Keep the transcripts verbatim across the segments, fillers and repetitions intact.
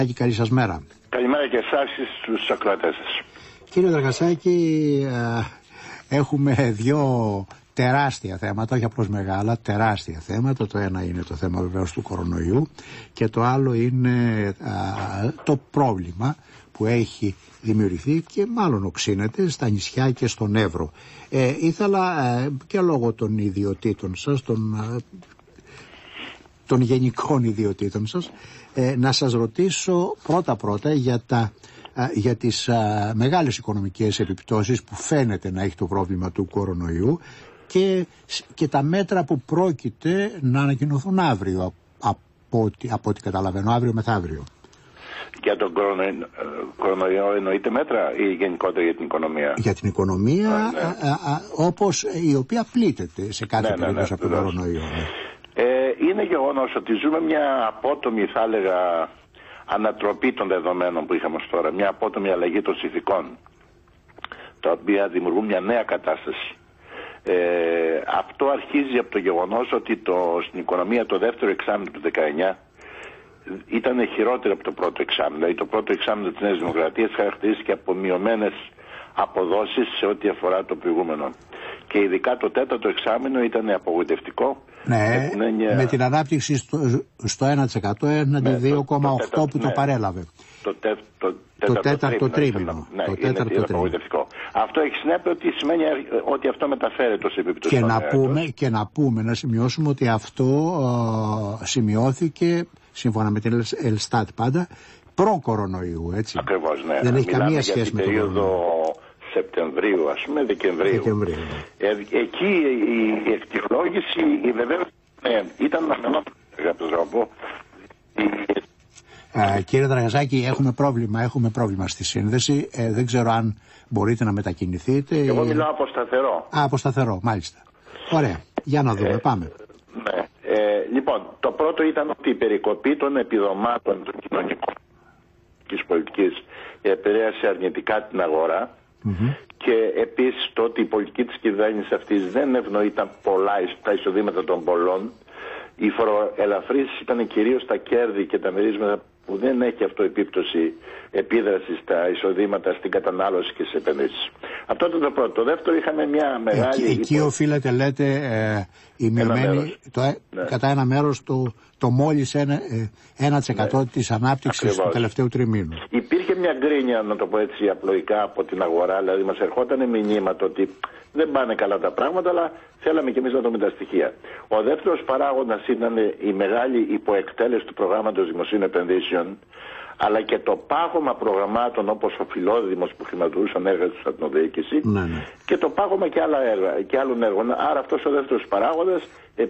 Καλή σας μέρα. Καλημέρα και εσάς στους ακροατές σας. Κύριε Δραγασάκη, έχουμε δύο τεράστια θέματα, όχι απλώς μεγάλα, τεράστια θέματα. Το ένα είναι το θέμα βεβαίως του κορονοϊού και το άλλο είναι α, το πρόβλημα που έχει δημιουργηθεί και μάλλον οξύνεται στα νησιά και στον Εύρο. Ε, ήθελα ε, και λόγω των ιδιωτήτων σας, των, των γενικών ιδιωτήτων σας, ε, να σας ρωτήσω πρώτα-πρώτα για, τα, για τις α, μεγάλες οικονομικές επιπτώσεις που φαίνεται να έχει το πρόβλημα του κορονοϊού και, και τα μέτρα που πρόκειται να ανακοινωθούν αύριο, από ό,τι, από ό,τι καταλαβαίνω, αύριο μεθαύριο. Για τον κορονοϊό εννοείται μέτρα ή γενικότερα για την οικονομία? Για την οικονομία, α, ναι. α, α, όπως η οποία πλήττεται σε κάθε ναι, περίπτωση ναι, ναι, από τον κορονοϊό. Ναι. Ε, είναι γεγονός ότι ζούμε μια απότομη, θα έλεγα, ανατροπή των δεδομένων που είχαμε ως τώρα. Μια απότομη αλλαγή των συνθηκών, τα οποία δημιουργούν μια νέα κατάσταση. Ε, αυτό αρχίζει από το γεγονός ότι το, στην οικονομία το δεύτερο εξάμηνο του δεκαεννιά ήταν χειρότερο από το πρώτο εξάμηνο. Δηλαδή το πρώτο εξάμηνο της Νέας Δημοκρατίας χαρακτηρίστηκε από μειωμένες αποδόσεις σε ό,τι αφορά το προηγούμενο. Και ειδικά το τέταρτο εξάμηνο ήταν απογοητευτικό. Ναι, έννοια... με την ανάπτυξη στο, στο ένα τοις εκατό έναντι ναι, δύο κόμμα οκτώ που ναι. το παρέλαβε. Το, τε, το, το τέταρτο τρίμηνο. Ναι, το είναι, τέταρτο είναι απογοητευτικό. Αυτό έχει συνέπεια ότι σημαίνει ότι αυτό μεταφέρεται ως επιπτώση. Και, να πούμε, και να πούμε, να σημειώσουμε ότι αυτό uh, σημειώθηκε σύμφωνα με την Ελστάτ πάντα προ-κορονοϊού, έτσι. Ακριβώς, ναι. Δεν έχει Μιλάμε καμία σχέση για με την τον περίοδο Σεπτεμβρίου, ας πούμε, Δεκεμβρίου. Δεκεμβρίου. Ε, εκεί η εκτιολόγηση βεβαίως ε, ήταν να μενώ, να πω. Ε, κύριε Δραγαζάκη, έχουμε πρόβλημα, έχουμε πρόβλημα στη σύνδεση. Ε, δεν ξέρω αν μπορείτε να μετακινηθείτε. Εγώ μιλάω από σταθερό. Α, από σταθερό, μάλιστα. Ωραία. Για να δούμε, ε, πάμε. Ναι. Ε, λοιπόν, το πρώτο ήταν ότι η περικοπή των επιδομάτων των κοινωνικών της πολιτικής επηρέασε αρνητικά την αγορά mm-hmm. και επίσης το ότι η πολιτική της κυβέρνησης αυτής δεν ευνοείται πολλά τα εισοδήματα των πολλών. Οι φοροελαφρύσεις ήταν κυρίως τα κέρδη και τα μερίσματα που δεν έχει αυτό επίπτωση επίδραση στα εισοδήματα, στην κατανάλωση και στις επενδύσεις. Αυτό ήταν το πρώτο. Το δεύτερο, είχαμε μια μεγάλη... Εκεί, εκεί υπο... οφείλεται, λέτε, ε, η μειωμένη, το, ναι. κατά ένα μέρος το, το μόλις ένα τοις εκατό ναι. της ανάπτυξης Ακριβώς. του τελευταίου τριμήνου. Υπήρχε μια γκρίνια, να το πω έτσι απλοϊκά, από την αγορά, δηλαδή μας ερχόταν μηνύματα ότι δεν πάνε καλά τα πράγματα, αλλά θέλαμε και εμείς να δούμε τα στοιχεία. Ο δεύτερος παράγοντας ήταν η μεγάλη υποεκτέλεση του προγράμματος δημοσίων επενδύσεων, αλλά και το πάγωμα προγραμμάτων όπως ο Φιλόδημος που χρηματοδοτούσαν έργα στην αυτοδιοίκηση ναι, ναι. και το πάγωμα και, άλλα έργα, και άλλων έργων. Άρα αυτός ο δεύτερος παράγοντας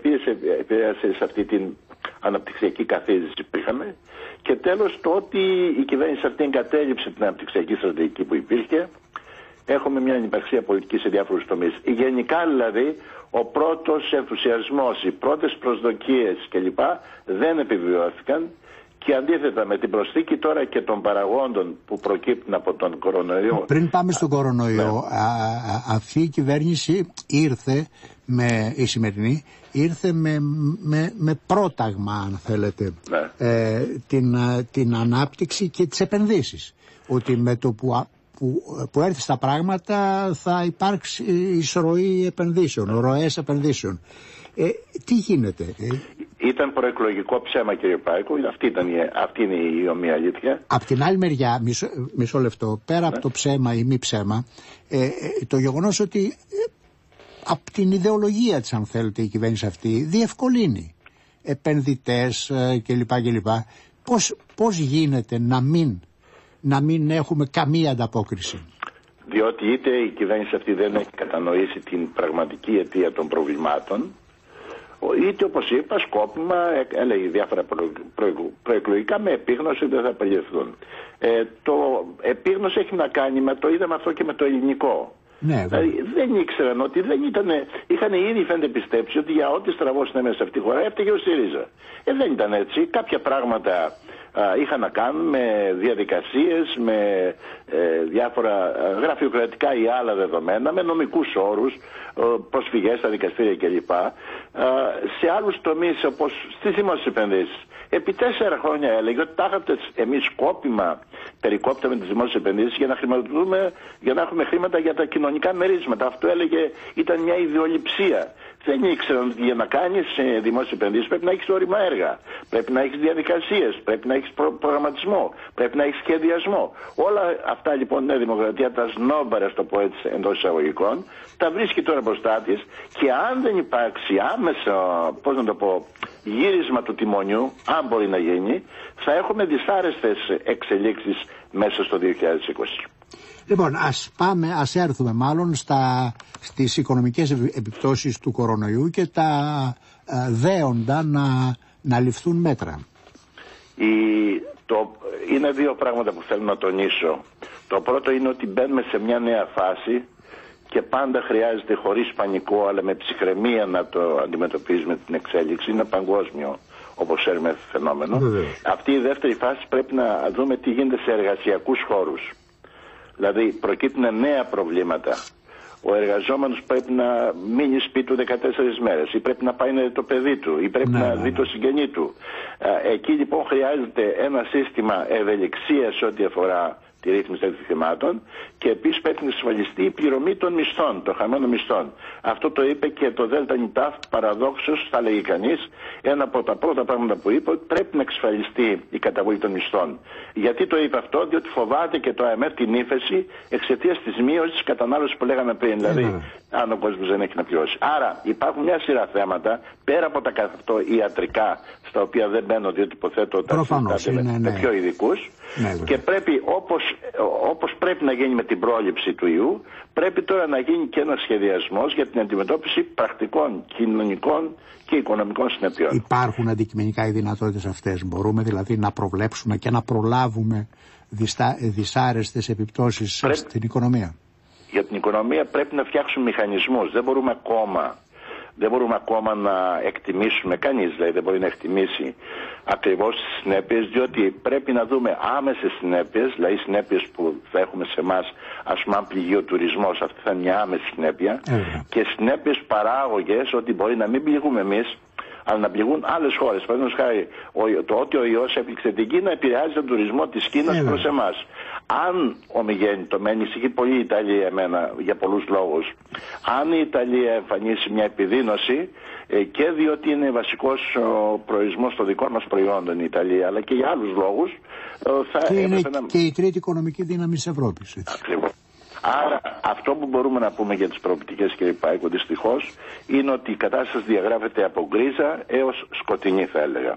επηρέασε σε αυτή την αναπτυξιακή καθίζηση που είχαμε. Και τέλος το ότι η κυβέρνηση αυτή εγκατέλειψε την αναπτυξιακή στρατηγική που υπήρχε. Έχουμε μια ανυπαρξία πολιτική σε διάφορους τομείς. Γενικά δηλαδή ο πρώτος ενθουσιασμός, οι πρώτες προσδοκίες κλπ. Δεν επιβιώθηκαν και αντίθετα με την προσθήκη τώρα και των παραγόντων που προκύπτουν από τον κορονοϊό. Πριν πάμε στον κορονοϊό, ναι. α, α, αυτή η κυβέρνηση ήρθε, με, η σημερινή, ήρθε με, με, με πρόταγμα, αν θέλετε, ναι. ε, την, την ανάπτυξη και τις επενδύσεις. Ότι με το που... Που, που έρθει στα πράγματα θα υπάρξει εισρωή επενδύσεων, ροές επενδύσεων. Ε, τι γίνεται? Ε? Ήταν προεκλογικό ψέμα, κύριε Πάικο, αυτή, ήταν η, αυτή είναι η ομοία αλήθεια. Απ' την άλλη μεριά, μισό, μισό λεπτό, πέρα ναι. από το ψέμα ή μη ψέμα, ε, το γεγονός ότι ε, από την ιδεολογία της, αν θέλετε, η κυβέρνηση αυτή διευκολύνει επενδυτές ε, κλπ. κλπ. Πώς, πώς γίνεται να μην να μην έχουμε καμία ανταπόκριση? Διότι είτε η κυβέρνηση αυτή δεν έχει κατανοήσει την πραγματική αιτία των προβλημάτων, είτε όπως είπα σκόπιμα έλεγε διάφορα προ, προ, προεκλογικά με επίγνωση ότι δεν θα απελευθούν. Ε, το επίγνωση έχει να κάνει με το είδαμε αυτό και με το ελληνικό. Ναι, δηλαδή δεν ήξεραν ότι δεν ήταν, είχαν ήδη φαίνεται πιστέψει ότι για ό,τι στραβό συνέβαινε σε αυτή τη χώρα έφταιγε ο ΣΥΡΙΖΑ. Ε, δεν ήταν έτσι. Κάποια πράγματα είχαν να κάνουν με διαδικασίες, με ε, διάφορα γραφειοκρατικά ή άλλα δεδομένα, με νομικούς όρους, προσφυγές στα δικαστήρια κλπ. Σε άλλους τομείς, όπως στις δημόσιες επενδύσεις. Επί τέσσερα χρόνια έλεγε ότι τάχατε εμείς σκόπιμα περικόπταμε τις δημόσιες επενδύσεις για να χρηματοδοτούμε, για να έχουμε χρήματα για τα κοινωνικά μερίσματα. Αυτό έλεγε, ήταν μια ιδεολειψία. Δεν ήξεραν ότι για να κάνεις δημόσιες επενδύσεις πρέπει να έχεις όρημα έργα, πρέπει να έχεις διαδικασίες, πρέπει να έχεις προ- προγραμματισμό, πρέπει να έχεις σχεδιασμό. Όλα αυτά λοιπόν η Δημοκρατία, τα σνόμπαρα, το πω έτσι εντός εισαγωγικών, τα βρίσκει τώρα μπροστά της και αν δεν υπάρξει άμεσα, πώς να το πω, γύρισμα του τιμονιού, αν μπορεί να γίνει, θα έχουμε δυσάρεστες εξελίξεις μέσα στο δύο χιλιάδες είκοσι. Λοιπόν, ας πάμε, ας έρθουμε μάλλον στα, στις οικονομικές επιπτώσεις του κορονοϊού και τα ε, δέοντα να, να ληφθούν μέτρα. Η, το, είναι δύο πράγματα που θέλω να τονίσω. Το πρώτο είναι ότι μπαίνουμε σε μια νέα φάση και πάντα χρειάζεται χωρίς πανικό αλλά με ψυχραιμία να το αντιμετωπίζουμε την εξέλιξη. Είναι παγκόσμιο, όπως ξέρουμε, φαινόμενο. Βεβαίως. Αυτή η δεύτερη φάση πρέπει να δούμε τι γίνεται σε εργασιακούς χώρους. Δηλαδή προκύπτουν νέα προβλήματα. Ο εργαζόμενος πρέπει να μείνει σπίτι του δεκατέσσερις μέρες ή πρέπει να πάει να δει το παιδί του ή πρέπει ναι, να δει το συγγενή του. Εκεί λοιπόν χρειάζεται ένα σύστημα ευελιξίας ό,τι αφορά τη ρύθμιση των θεμάτων και επίσης πρέπει να εξασφαλιστεί η πληρωμή των μισθών, των χαμένων μισθών. Αυτό το είπε και το ΔΝΤ, παραδόξως θα λέγει κανείς, ένα από τα πρώτα πράγματα που είπε, ότι πρέπει να εξασφαλιστεί η καταβολή των μισθών. Γιατί το είπε αυτό? Διότι φοβάται και το ΑΕΜΕΦ την ύφεση εξαιτίας της μείωσης της κατανάλωσης που λέγαμε πριν. Δηλαδή, mm. αν ο κόσμος δεν έχει να πληρώσει. Άρα υπάρχουν μια σειρά θέματα, πέρα από τα καθ' ιατρικά, στα οποία δεν μπαίνω διότι υποθέτω ότι συζητάτε με, ναι. με πιο ειδικούς. Ναι, και πρέπει όπως, όπως πρέπει να γίνει με την πρόληψη του ιού, πρέπει τώρα να γίνει και ένας σχεδιασμός για την αντιμετώπιση πρακτικών, κοινωνικών και οικονομικών συνεπειών. Υπάρχουν αντικειμενικά οι δυνατότητες αυτές? Μπορούμε δηλαδή να προβλέψουμε και να προλάβουμε δυστα... δυσάρεστες επιπτώσεις πρέπει... στην οικονομία? Για την οικονομία πρέπει να φτιάξουμε μηχανισμούς. Δεν μπορούμε ακόμα... Δεν μπορούμε ακόμα να εκτιμήσουμε, κανείς δηλαδή δεν μπορεί να εκτιμήσει ακριβώς τις συνέπειες, διότι πρέπει να δούμε άμεσες συνέπειες, δηλαδή συνέπειες που θα έχουμε σε εμάς, ας πούμε αν πληγεί ο τουρισμός, αυτή θα είναι μια άμεση συνέπεια, mm. και συνέπειες παράγωγες, ότι μπορεί να μην πληγούμε εμείς, αλλά να πληγούν άλλες χώρες. Παραδείγματος χάρη, το ότι ο ιός έπληξε την Κίνα επηρεάζει τον τουρισμό της Κίνας mm. προς εμάς. Αν ομιγέννητο, με ανησυχεί πολύ η Ιταλία εμένα για πολλούς λόγους, αν η Ιταλία εμφανίσει μια επιδείνωση, ε, και διότι είναι βασικός ο προορισμός των δικών μας προϊόντων η Ιταλία, αλλά και για άλλους λόγους, ε, θα και είναι να... και η τρίτη οικονομική δύναμη της Ευρώπης. Ακριβώς. Άρα αυτό που μπορούμε να πούμε για τις προοπτικές, κύριε Πάικο, δυστυχώς, είναι ότι η κατάσταση διαγράφεται από γκρίζα έως σκοτεινή, θα έλεγα.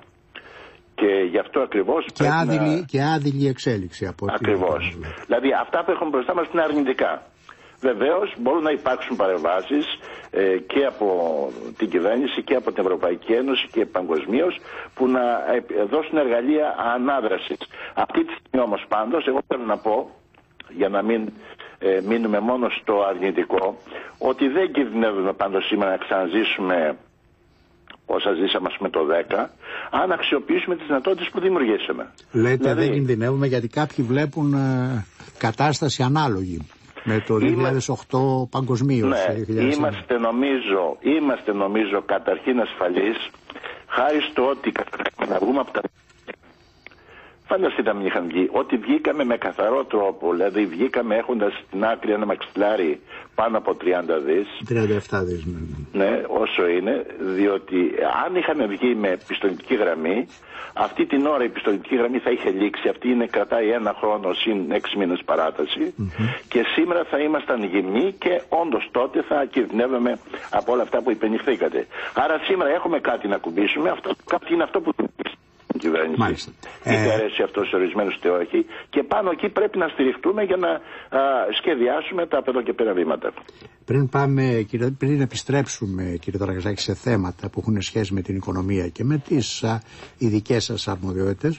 Και γι' αυτό ακριβώς και άδειλη, να... και άδειλη εξέλιξη από ό,τι. Ακριβώς. Δηλαδή αυτά που έχουμε μπροστά μας είναι αρνητικά. Βεβαίως μπορούν να υπάρξουν παρεμβάσεις ε, και από την κυβέρνηση και από την Ευρωπαϊκή Ένωση και παγκοσμίως που να ε, δώσουν εργαλεία ανάδρασης. Αυτή τη στιγμή όμως πάντως εγώ θέλω να πω, για να μην ε, μείνουμε μόνο στο αρνητικό, ότι δεν κινδυνεύουμε πάντως σήμερα να ξαναζήσουμε όσα ζήσαμε με το δέκα, αν αξιοποιήσουμε τις δυνατότητες που δημιουργήσαμε. Λέτε δηλαδή, δεν κινδυνεύουμε γιατί κάποιοι βλέπουν ε, κατάσταση ανάλογη με το δύο χιλιάδες οκτώ παγκοσμίως. Ναι, είμαστε νομίζω, είμαστε νομίζω καταρχήν ασφαλείς, χάρη στο ότι να βγούμε από τα... Φανταστείτε να μην είχαν βγει, ότι βγήκαμε με καθαρό τρόπο, δηλαδή βγήκαμε έχοντας στην άκρη ένα μαξιλάρι πάνω από τριάντα δις. τριάντα επτά δις, ναι. Ναι, όσο είναι, διότι αν είχαμε βγει με πιστοληπτική γραμμή, αυτή την ώρα η πιστοληπτική γραμμή θα είχε λήξει, αυτή είναι, κρατάει ένα χρόνο συν έξι μήνες παράταση, mm-hmm. και σήμερα θα ήμασταν γυμνοί και όντως τότε θα κινδυνεύαμε από όλα αυτά που υπενηχθήκατε. Άρα σήμερα έχουμε κάτι να κουμπίσουμε, αυτό κάτι είναι αυτό που... κυβέρνηση. Μάλιστα. Είτε ε... αρέσει αυτό σε ορισμένους είτε όχι. Και πάνω εκεί πρέπει να στηριχτούμε για να α, σχεδιάσουμε τα από εδώ και πέρα βήματα. Πριν, πάμε, κύριε, πριν επιστρέψουμε, κύριε Δραγαζάκη, σε θέματα που έχουν σχέση με την οικονομία και με τις ειδικές σας αρμοδιότητες,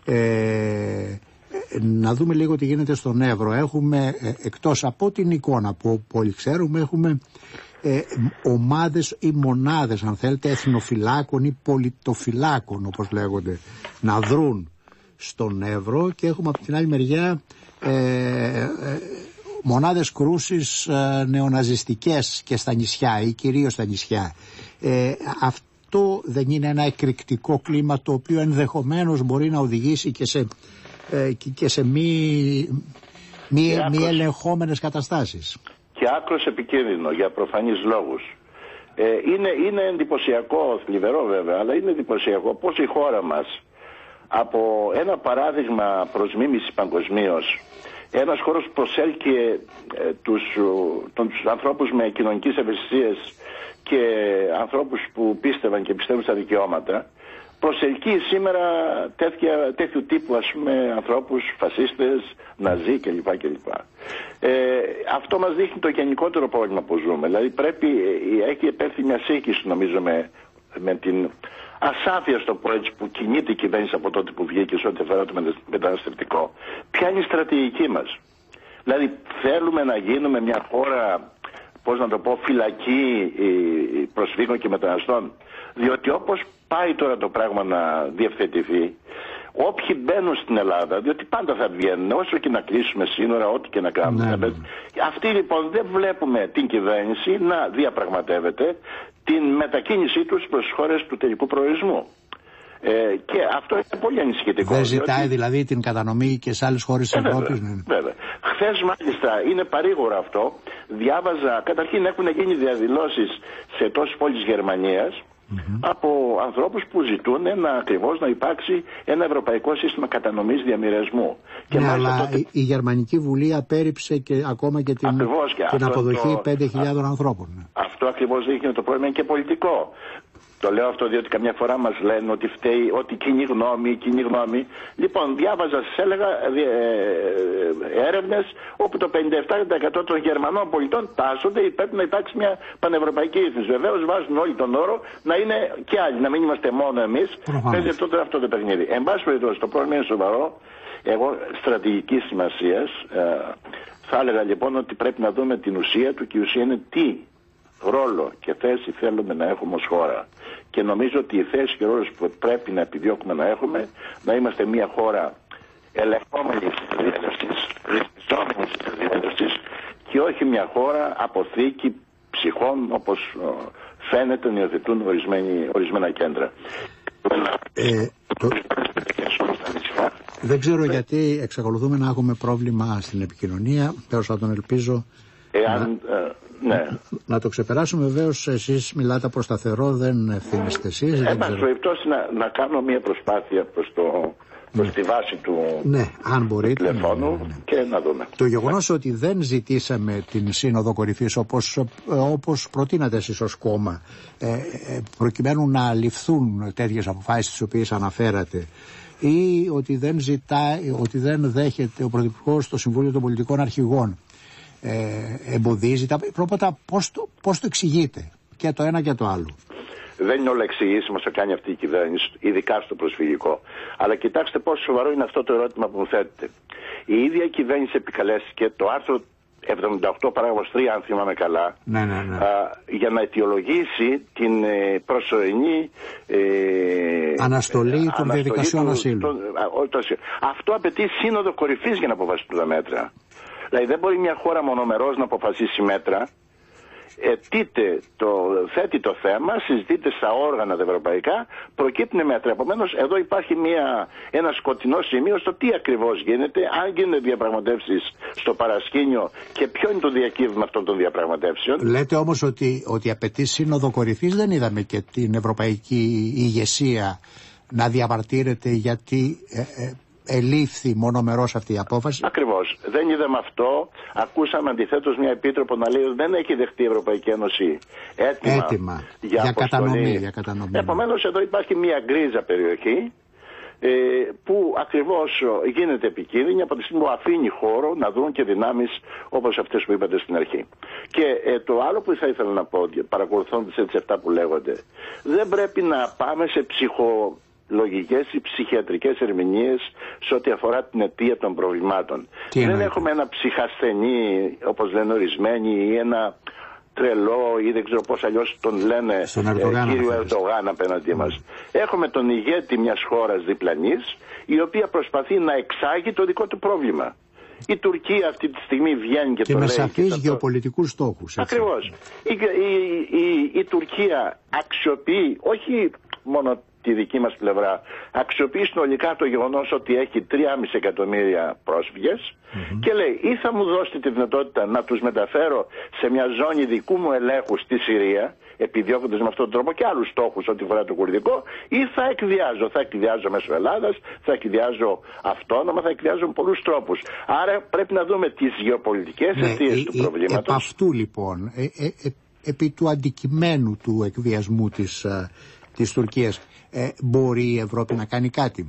ε, να δούμε λίγο τι γίνεται στον Εύρο. Έχουμε, ε, εκτός από την εικόνα που όλοι ξέρουμε, έχουμε Ε, ομάδες ή μονάδες, αν θέλετε, εθνοφυλάκων ή πολιτοφυλάκων, όπως λέγονται, να δρούν στον Εύρο και έχουμε από την άλλη μεριά ε, ε, μονάδες κρούσης ε, νεοναζιστικές και στα νησιά ή κυρίως στα νησιά. Ε, αυτό δεν είναι ένα εκρηκτικό κλίμα το οποίο ενδεχομένως μπορεί να οδηγήσει και σε, ε, και, και σε μη, μη, μη ελεγχόμενες καταστάσεις? Και άκρως επικίνδυνο για προφανείς λόγους. Ε, είναι, είναι εντυπωσιακό, θλιβερό βέβαια, αλλά είναι εντυπωσιακό πως η χώρα μας από ένα παράδειγμα προς μίμηση παγκοσμίως, ένας χώρος που προσέλκυε ε, τους, τους ανθρώπους με κοινωνικές ευαισθησίες και ανθρώπους που πίστευαν και πιστεύουν στα δικαιώματα, προσελκύει σήμερα τέτοια, τέτοιου τύπου ας πούμε ανθρώπους, φασίστες, ναζί κλπ. κλπ. Ε, αυτό μας δείχνει το γενικότερο πρόβλημα που ζούμε. Δηλαδή πρέπει, έχει επέλθει μια σύγχυση νομίζω με, με την ασάφεια στο πω έτσι που κινείται η κυβέρνηση από τότε που βγήκε σε ό,τι αφορά το μεταναστευτικό. Ποια είναι η στρατηγική μας? Δηλαδή θέλουμε να γίνουμε μια χώρα, πώς να το πω, φυλακή προσφύγων και μεταναστών? Διότι όπως πάει τώρα το πράγμα να διευθετηθεί, όποιοι μπαίνουν στην Ελλάδα, διότι πάντα θα βγαίνουν, όσο και να κλείσουμε σύνορα, ό,τι και να κάνουμε. Ναι, ναι. Αυτοί λοιπόν δεν βλέπουμε την κυβέρνηση να διαπραγματεύεται την μετακίνησή τους προς χώρες του τελικού προορισμού. Ε, και αυτό είναι πολύ ανησυχητικό. Δεν ζητάει διότι... δηλαδή την κατανομή και σε άλλες χώρες της Ευρώπης? Ναι. Βέβαια. Χθες μάλιστα, είναι παρήγορο αυτό, διάβαζα, καταρχήν έχουν γίνει διαδηλώσεις σε τόσες πόλεις Γερμανίας, Mm-hmm. από ανθρώπους που ζητούν να, ακριβώς να υπάρξει ένα ευρωπαϊκό σύστημα κατανομής διαμοιρασμού. Και ναι, αλλά τότε... η, η Γερμανική Βουλή απέρριψε και ακόμα και την, και την αποδοχή το... πέντε χιλιάδων α... ανθρώπων. Ναι. Αυτό ακριβώς δείχνει ότι το πρόβλημα είναι και πολιτικό. Το λέω αυτό διότι καμιά φορά μας λένε ότι φταίει, ότι κοινή γνώμη, κοινή γνώμη. Λοιπόν, διάβαζα, σας έλεγα, ε, ε, έρευνες όπου το πενήντα επτά τοις εκατό των Γερμανών πολιτών τάσσονται ή πρέπει να υπάρξει μια πανευρωπαϊκή ρύθμιση. Βεβαίως βάζουν όλοι τον όρο να είναι και άλλοι, να μην είμαστε μόνο εμείς. Παίζει τότε αυτό το παιχνίδι. Εν πάση περιπτώσει, το πρόβλημα είναι σοβαρό. Εγώ στρατηγικής σημασίας ε, θα έλεγα λοιπόν ότι πρέπει να δούμε την ουσία του και η ουσία είναι τι ρόλο και θέση θέλουμε να έχουμε ως χώρα. Και νομίζω ότι η θέση και ο ρόλος που πρέπει να επιδιώκουμε να έχουμε, να είμαστε μια χώρα ελεγχόμενης διέλευσης, ρυθμιζόμενης διέλευσης και όχι μια χώρα αποθήκη ψυχών όπως φαίνεται να υιοθετούν ορισμένα κέντρα. Ε, το... Δεν ξέρω γιατί εξακολουθούμε να έχουμε πρόβλημα στην επικοινωνία. Τέλος θα τον ελπίζω Εάν, να... ε, ναι. να το ξεπεράσουμε. Βεβαίως εσείς μιλάτε προς σταθερό, δεν ευθύνεστε εσείς. Εν πάση περιπτώσει να, να κάνω μια προσπάθεια προς, το, προς ναι. τη βάση του, ναι, αν μπορείτε, του τηλεφώνου ναι, ναι, ναι. και να δούμε. Το γεγονός ότι δεν ζητήσαμε την Σύνοδο Κορυφής όπως, όπως προτείνατε εσείς ως κόμμα, ε, προκειμένου να ληφθούν τέτοιες αποφάσεις τις οποίες αναφέρατε, ή ότι δεν, ζητάει, ότι δεν δέχεται ο Πρωθυπουργός στο Συμβούλιο των Πολιτικών Αρχηγών, Ε, εμποδίζει τα πρώτα, πώς το, πώς το εξηγείτε και το ένα και το άλλο? Δεν είναι όλα εξηγήσιμο όσο κάνει αυτή η κυβέρνηση, ειδικά στο προσφυγικό. Αλλά κοιτάξτε πόσο σοβαρό είναι αυτό το ερώτημα που μου θέτετε. Η ίδια η κυβέρνηση επικαλέστηκε το άρθρο εβδομήντα οκτώ παράγραφος τρία, αν θυμάμαι καλά, ναι, ναι, ναι. Α, για να αιτιολογήσει την ε, προσωρινή ε, αναστολή των διαδικασιών ασύλου. Αυτό απαιτεί σύνοδο κορυφής για να αποφασιστούν τα μέτρα. Δηλαδή δεν μπορεί μια χώρα μονομερός να αποφασίσει μέτρα. Ετείτε το, θέτει το θέμα, συζητείται στα όργανα τα ευρωπαϊκά, προκύπτουν μέτρα. Επομένως, εδώ υπάρχει μια, ένα σκοτεινό σημείο στο τι ακριβώς γίνεται, αν γίνονται διαπραγματεύσεις στο παρασκήνιο και ποιο είναι το διακύβημα αυτών των διαπραγματεύσεων. Λέτε όμως ότι, ότι απαιτεί σύνοδο κορυφής. Δεν είδαμε και την ευρωπαϊκή ηγεσία να διαμαρτύρεται γιατί ε, ε, ελήφθη μονομερός αυτή η απόφαση. Ακριβώς. Δεν είδαμε αυτό. Ακούσαμε αντιθέτως μια επίτροπο να λέει ότι δεν έχει δεχτεί η Ευρωπαϊκή Ένωση έτοιμα, έτοιμα για, για, κατανομή, για κατανομή. Επομένως εδώ υπάρχει μια γκρίζα περιοχή ε, που ακριβώς γίνεται επικίνδυνη από τη στιγμή που αφήνει χώρο να δουν και δυνάμεις όπως αυτές που είπατε στην αρχή. Και ε, το άλλο που θα ήθελα να πω, παρακολουθώντας έτσι αυτά που λέγονται, δεν πρέπει να πάμε σε ψυχο... λογικές ή ψυχιατρικές ερμηνείες σε ό,τι αφορά την αιτία των προβλημάτων. Τι Δεν εννοείται. Έχουμε ένα ψυχασθενή, όπως λένε ορισμένοι, ή ένα τρελό ή δεν ξέρω πώς αλλιώς τον λένε ε, κύριο Ερντογάν απέναντί mm. μας. Έχουμε τον ηγέτη μιας χώρας διπλανής, η οποία προσπαθεί να εξάγει το δικό του πρόβλημα. Η Τουρκία αυτή τη στιγμή βγαίνει και, και το λέει. Και με σαφείς γεωπολιτικούς στόχους. Ακριβώς. Η, η, η, η Τουρκία αξιοποιεί, όχι μόνο τη δική μας πλευρά, αξιοποιεί συνολικά το γεγονός ότι έχει τρία κόμμα πέντε εκατομμύρια πρόσφυγες mm-hmm. και λέει ή θα μου δώσετε τη δυνατότητα να τους μεταφέρω σε μια ζώνη δικού μου ελέγχου στη Συρία, επιδιώκοντας με αυτόν τον τρόπο και άλλους στόχους ό,τι φορά το κουρδικό, ή θα εκδιάζω, θα εκδιάζω μέσω Ελλάδας, θα εκδιάζω αυτόνομα, θα εκδιάζω με πολλούς τρόπους. Άρα πρέπει να δούμε τις γεωπολιτικές ναι, αιτίες του προβλήματος. Επ' αυτού λοιπόν, ε, ε, ε, επί του αντικειμένου του εκβιασμού της, ε, της Τουρκίας, ε, μπορεί η Ευρώπη να κάνει κάτι?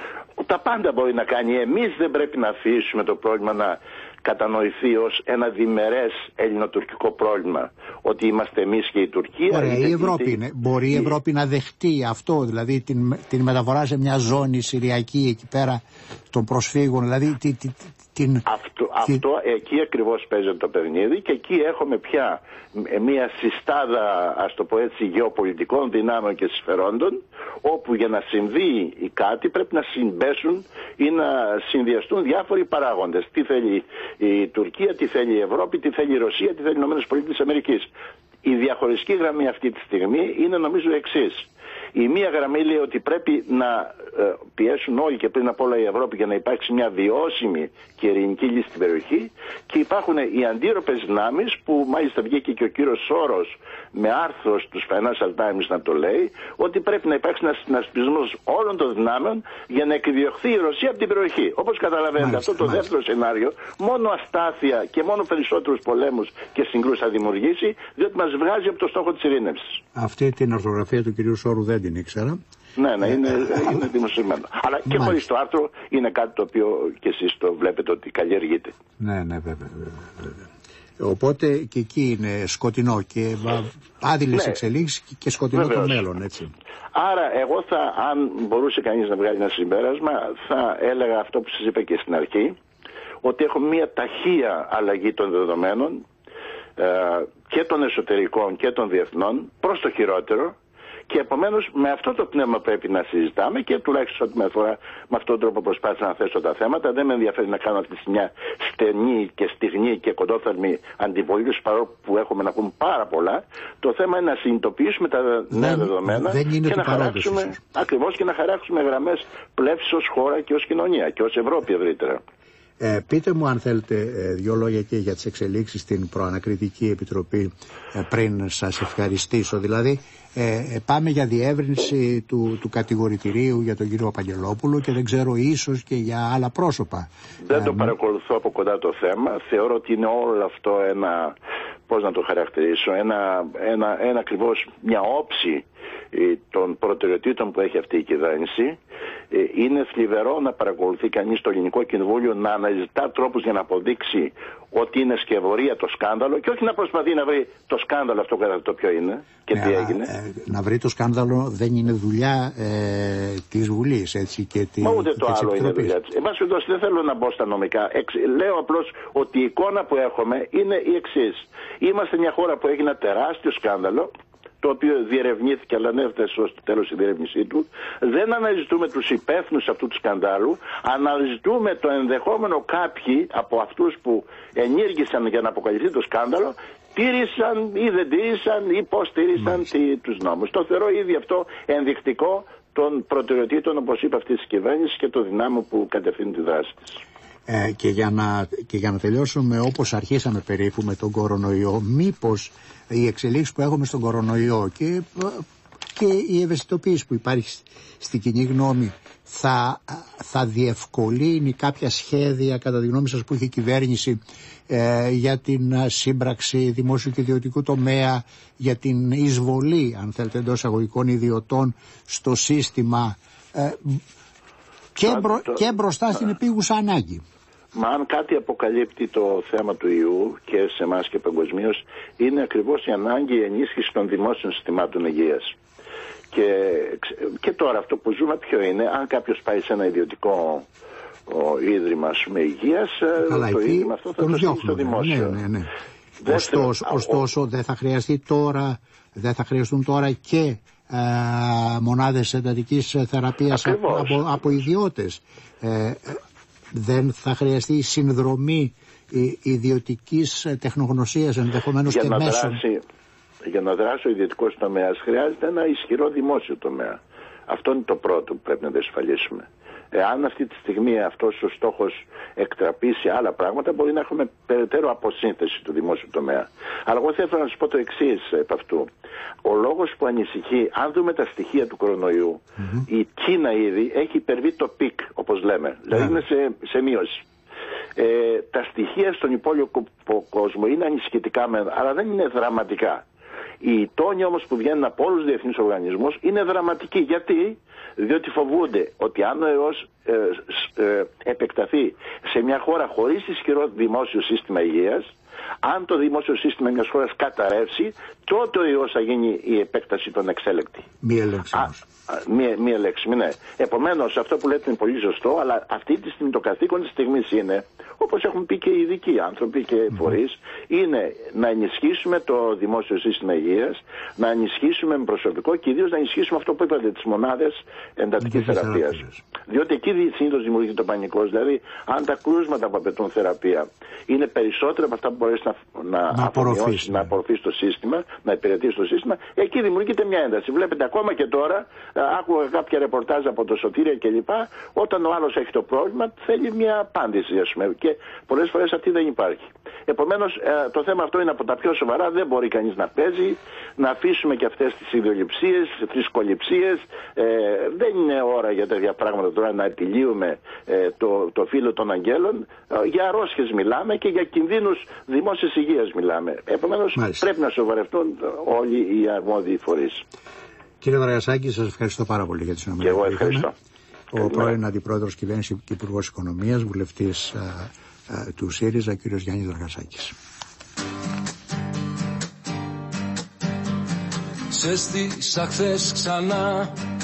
Τα πάντα μπορεί να κάνει. Εμείς δεν πρέπει να αφήσουμε το πρόβλημα να κατανοηθεί ως ένα διμερές ελληνοτουρκικό πρόβλημα, ότι είμαστε εμείς και η Τουρκία. Ωραία, η Ευρώπη είναι. Μπορεί η Ευρώπη να δεχτεί αυτό, δηλαδή την, την μεταφορά σε μια ζώνη συριακή εκεί πέρα των προσφύγων, δηλαδή τι, τι, την... Αυτό, τι... αυτό εκεί ακριβώς παίζει το παιχνίδι και εκεί έχουμε πια μια συστάδα, ας το πω έτσι, γεωπολιτικών δυνάμεων και συμφερόντων, όπου για να συμβεί κάτι πρέπει να συμπέσουν ή να συνδυαστούν διάφοροι παράγοντες. Τι θέλει η Τουρκία, τι θέλει η Ευρώπη, τι θέλει η Ρωσία, τι θέλει οι Ηνωμένες Πολιτείες Αμερικής. Η διαχωριστική γραμμή αυτή τη στιγμή είναι νομίζω εξής. Η μία γραμμή λέει ότι πρέπει να ε, πιέσουν όλοι και πριν απ' όλα η Ευρώπη για να υπάρξει μια βιώσιμη και ειρηνική λύση στην περιοχή, και υπάρχουν οι αντίρροπες δυνάμεις που μάλιστα βγήκε και ο κύριος Σόρος με άρθρο στους Financial Times να το λέει, ότι πρέπει να υπάρξει ένας συνασπισμός όλων των δυνάμεων για να εκδιωχθεί η Ρωσία από την περιοχή. Όπως καταλαβαίνετε, μάλιστα, αυτό το μάλιστα. δεύτερο σενάριο μόνο αστάθεια και μόνο περισσότερους πολέμους και συγκρούσεις θα δημιουργήσει, διότι μας βγάζει από το στόχο της ειρήνευσης. Αυτή την ορθογραφία του κυρίου Σόρου δεν την ήξερα. Ναι, ναι, είναι, είναι δημοσιευμένο. Αλλά και χωρίς το άρθρο είναι κάτι το οποίο και εσείς το βλέπετε ότι καλλιεργείται. Ναι, ναι, βέβαια, βέβαια. Οπότε και εκεί είναι σκοτεινό και άδειλες ναι. εξελίξεις και σκοτεινό Βεβαίως. Το μέλλον, έτσι. Άρα εγώ θα, αν μπορούσε κανείς να βγάλει ένα συμπέρασμα, θα έλεγα αυτό που σας είπα και στην αρχή, ότι έχουμε μια ταχεία αλλαγή των δεδομένων ε, και των εσωτερικών και των διεθνών προς το χειρότερο. Και επομένως με αυτό το πνεύμα πρέπει να συζητάμε, και τουλάχιστον ό,τι με αφορά με αυτόν τον τρόπο προσπάθησα να θέσω τα θέματα. Δεν με ενδιαφέρει να κάνω αυτή τη μια στενή και στιγνή και κοντόθερμη αντιπολίτευση, παρόλο που έχουμε να πούμε πάρα πολλά. Το θέμα είναι να συνειδητοποιήσουμε τα νέα δεδομένα και να χαράξουμε, ακριβώς, και να χαράξουμε γραμμές πλεύσης ως χώρα και ως κοινωνία και ως Ευρώπη ευρύτερα. Ε, πείτε μου αν θέλετε ε, δύο λόγια και για τις εξελίξεις στην Προανακριτική Επιτροπή ε, πριν σας ευχαριστήσω. Δηλαδή ε, ε, πάμε για διεύρυνση του, του κατηγορητηρίου για τον κύριο Παπαγγελόπουλο και δεν ξέρω, ίσως και για άλλα πρόσωπα. Δεν ε, το παρακολουθώ από κοντά το θέμα. Θεωρώ ότι είναι όλο αυτό ένα, πώς να το χαρακτηρίσω, ένα, ένα, ένα ακριβώς μια όψη των προτεραιοτήτων που έχει αυτή η κυβέρνηση. Είναι θλιβερό να παρακολουθεί κανείς το Ελληνικό Κοινοβούλιο να αναζητά τρόπους για να αποδείξει ότι είναι σκευωρία το σκάνδαλο, και όχι να προσπαθεί να βρει το σκάνδαλο αυτό κατά το ποιο είναι και ναι, τι έγινε. Ε, να βρει το σκάνδαλο δεν είναι δουλειά ε, της Βουλής, έτσι, και τη, Μα ούτε το άλλο είναι δουλειά της. Εν πάση περιπτώσει, δεν θέλω να μπω στα νομικά. Εξ, λέω απλώς ότι η εικόνα που έχουμε είναι η εξής. Είμαστε μια χώρα που έχει ένα τεράστιο σκάνδαλο, το οποίο διερευνήθηκε, αλλά δεν έφτασε ως το τέλος η διερεύνησή του. Δεν αναζητούμε τους υπεύθυνους αυτού του σκανδάλου, αναζητούμε το ενδεχόμενο κάποιοι από αυτούς που ενήργησαν για να αποκαλυφθεί το σκάνδαλο, τήρησαν ή δεν τήρησαν ή πώς τήρησαν τι, τους νόμους. Το θεωρώ ήδη αυτό ενδεικτικό των προτεραιοτήτων, όπως είπα, αυτής της κυβέρνησης και των δυνάμεων που κατευθύνουν τη δράση της. Ε, και, για να, και για να τελειώσουμε όπως αρχίσαμε περίπου με τον κορονοϊό, μήπως οι εξελίξεις που έχουμε στον κορονοϊό και, και η ευαισθητοποίηση που υπάρχει στην κοινή γνώμη θα, θα διευκολύνει κάποια σχέδια, κατά τη γνώμη σας, που έχει η κυβέρνηση ε, για την σύμπραξη δημόσιου και ιδιωτικού τομέα, για την εισβολή, αν θέλετε, εντός αγωγικών ιδιωτών στο σύστημα ε, και, μπρο, και μπροστά στην επίγουσα ανάγκη. Μα αν κάτι αποκαλύπτει το θέμα του ιού και σε εμάς και παγκοσμίως, είναι ακριβώς η ανάγκη ενίσχυση των δημόσιων συστημάτων υγείας. Και, και τώρα αυτό που ζούμε ποιο είναι, αν κάποιος πάει σε ένα ιδιωτικό ο, ίδρυμα με υγείας, αλλά το ίδρυμα αυτό θα το στείλει στο δημόσιο. Ναι, ναι, ναι. Ωστόσο, ωστόσο δεν θα χρειαστεί τώρα, δεν θα χρειαστούν τώρα και ε, μονάδες εντατικής θεραπείας από, από, από ιδιώτες. Ε, δεν θα χρειαστεί συνδρομή ιδιωτικής τεχνογνωσίας ενδεχομένως και μέσων. Δράσει, για να δράσει ο ιδιωτικός τομέας χρειάζεται ένα ισχυρό δημόσιο τομέα. Αυτό είναι το πρώτο που πρέπει να διασφαλίσουμε. Εάν αυτή τη στιγμή αυτός ο στόχος εκτραπεί σε άλλα πράγματα, μπορεί να έχουμε περαιτέρω αποσύνθεση του δημόσιου τομέα. Αλλά εγώ θέλω να σας πω το εξής επ' αυτού. Ο λόγος που ανησυχεί, αν δούμε τα στοιχεία του κορονοϊού, mm-hmm. η Κίνα ήδη έχει υπερβεί το πικ, όπως λέμε. Δηλαδή yeah. είναι σε, σε μείωση. Ε, τα στοιχεία στον υπόλοιπο κόσμο είναι ανησυχητικά, αλλά δεν είναι δραματικά. Οι τόνοι όμως που βγαίνουν από όλους τους διεθνείς οργανισμούς είναι δραματικοί. Γιατί? Διότι φοβούνται ότι αν ο ιός ε, ε, επεκταθεί σε μια χώρα χωρίς ισχυρό δημόσιο σύστημα υγείας, αν το δημόσιο σύστημα μιας χώρας καταρρεύσει, τότε ο ιός θα γίνει η επέκταση των εξέλεκτη. Μη ελέγξιμος. Μία, μία λέξη, ναι. Επομένως, αυτό που λέτε είναι πολύ σωστό, αλλά αυτή τη στιγμή το καθήκον της στιγμής είναι, όπως έχουν πει και οι ειδικοί άνθρωποι και φορείς, mm-hmm. είναι να ενισχύσουμε το δημόσιο σύστημα υγείας, να ενισχύσουμε με προσωπικό και ιδίως να ενισχύσουμε αυτό που είπατε, τις μονάδες εντατικής θεραπείας. Διότι εκεί συνήθως δημιουργείται το πανικός. Δηλαδή, αν τα κρούσματα που απαιτούν θεραπεία είναι περισσότερα από αυτά που μπορείς να, να, να απορροφήσει ναι. το σύστημα, να υπηρετήσει το σύστημα, εκεί δημιουργείται μια ένταση. Βλέπετε ακόμα και τώρα. Άκουγα κάποια ρεπορτάζ από το Σωτήρια κλπ. Όταν ο άλλος έχει το πρόβλημα, θέλει μια απάντηση, ας πούμε. Και πολλές φορές αυτή δεν υπάρχει. Επομένως, ε, το θέμα αυτό είναι από τα πιο σοβαρά. Δεν μπορεί κανείς να παίζει. Να αφήσουμε και αυτές τις ιδεολειψίες, θρησκοληψίες. Ε, δεν είναι ώρα για τέτοια πράγματα τώρα να επιλύουμε ε, το, το φύλλο των αγγέλων. Ε, για αρρώστιες μιλάμε και για κινδύνους δημόσιας υγείας μιλάμε. Επομένως, Μάλιστα. πρέπει να σοβαρευτούν όλοι οι αρμόδιοι φορείς. Κύριε Δραγασάκη, σας ευχαριστώ πάρα πολύ για τη συνομιλία. Και εγώ ευχαριστώ. Ο πρώην Αντιπρόεδρος Κυβέρνησης και Υπουργός Οικονομίας, βουλευτής α, α, του ΣΥΡΙΖΑ, κύριος Γιάννης Δραγασάκης. Σε στήσα χθες ξανά